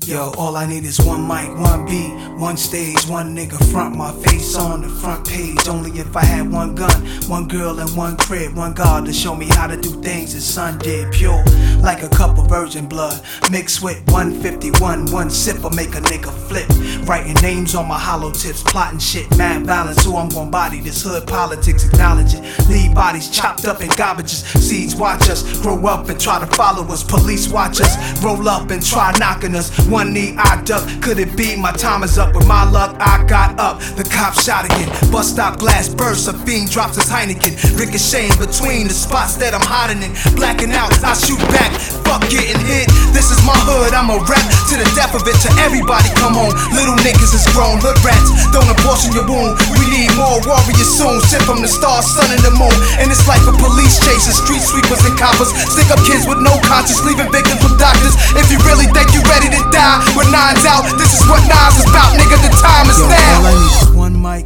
Yo, all I need is one mic, one beat, one stage, one nigga front my face on the front page. Only if I had one gun, one girl and one crib, one God to show me how to do things the sun did. Pure like a cup of virgin blood mixed with 151. One sip will make a nigga flip. Writing names on my hollow tips, plotting shit, mad balance. Who I'm gon' body, this hood politics, acknowledge it. Leave bodies chopped up in garbages. Seeds watch us grow up and try to follow us. Police watch us roll up and try knocking us. One knee I duck, could it be my time is up? With my luck I got up, the cop shot again. Bus stop glass bursts, a fiend drops his Heineken. Ricocheting between the spots that I'm hiding in. Blacking out, I shoot back, fuck getting hit. This is my hood, I'm a rap to the death of it. To everybody come home, little niggas is grown. Hood rats, don't abortion your wound. We need more warriors soon. Sent from the stars, sun and the moon. And it's like a police chasing street sweepers and coppers. Stick up kids with no conscience, leaving victims with doctors. If you really think you ready to die with nines out, this is what Nas is about, nigga, the time is now. All I need is one mic.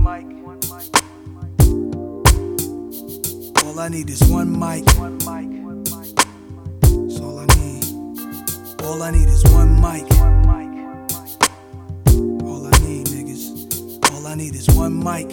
All I need is one mic. That's all I need. All I need is one mic. All I need, niggas. All I need is one mic.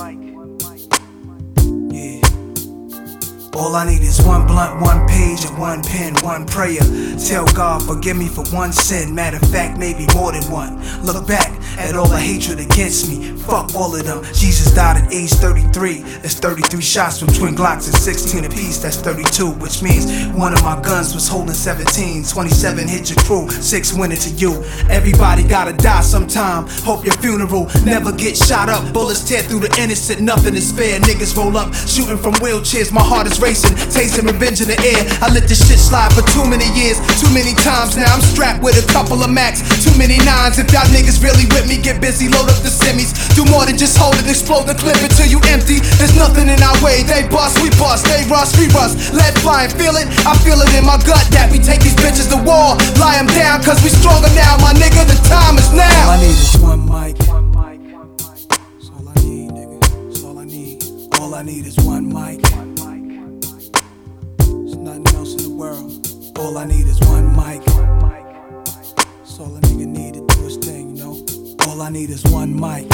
Yeah. All I need is one blunt, one page, and one pen, one prayer. Tell God, forgive me for one sin. Matter of fact, maybe more than one. Look back at all the hatred against me. Fuck all of them. Jesus died at age 33. That's 33 shots from twin Glocks and 16 apiece. That's 32, which means one of my guns was holding 17. 27 hit your crew, 6 went into you. Everybody gotta die sometime. Hope your funeral never get shot up. Bullets tear through the innocent, nothing is fair. Niggas roll up, shooting from wheelchairs. My heart is racing, tasting revenge in the air. I let this shit slide for too many years, too many times. Now I'm strapped with a couple of Macs, too many nines. If y'all niggas really with me, get busy, load up the semis. Do more than just hold it, explode the clip until you empty. There's nothing in our way, they bust, we bust. They rush, we rust, let fly and feel it. I feel it in my gut that we take these bitches to war. Lie them down, cause we stronger now, my nigga, the time is now. All I need is one mic. That's all I need, nigga, that's all I need. All I need is one mic. There's nothing else in the world. All I need is one mic. That's all a nigga need to do his thing, you know. All I need is one mic.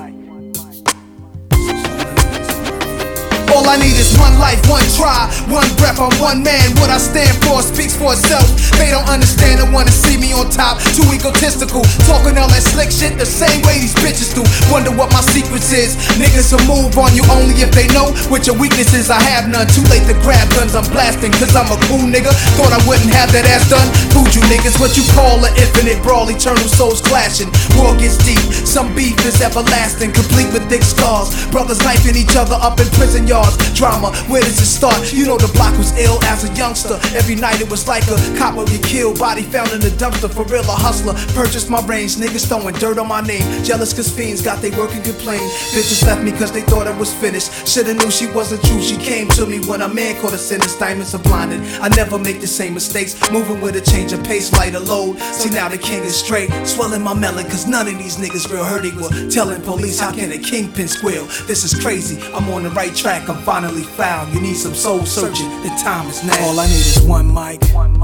All I need is one life, one try, one breath. I'm one man. What I stand for speaks for itself. They don't understand and wanna see me on top. Too egotistical, talking all that slick shit the same way these bitches do. Wonder what my secrets is. Niggas will move on you only if they know what your weakness is. I have none. Too late to grab guns. I'm blasting cause I'm a cool nigga. Thought I wouldn't have that ass done. Food you niggas, what you call an infinite brawl. Eternal souls clashing. War gets deep. Some beef is everlasting, complete with thick scars. Brothers knifing each other up in prison yards. Drama, where does it start? You know the block was ill as a youngster. Every night it was like a cop would get killed. Body found in the dumpster, for real a hustler. Purchased my range, niggas throwing dirt on my name. Jealous cause fiends got they work and complain. Bitches left me cause they thought I was finished. Shoulda knew she wasn't true, she came to me when a man caught a sentence. Diamonds are blinded, I never make the same mistakes. Moving with a change of pace, lighter load. See now the king is straight, swelling my melon cause none of these niggas real hurt equal. Telling police how can a kingpin squeal. This is crazy, I'm on the right track, I'm finally found. You need some soul searching, the time is now. All I need is one mic.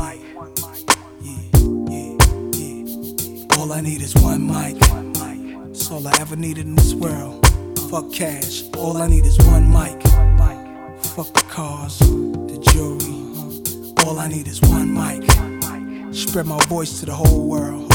Yeah. All I need is one mic. That's all I ever needed in this world. Fuck cash, all I need is one mic. Fuck the cars, the jewelry. All I need is one mic. Spread my voice to the whole world.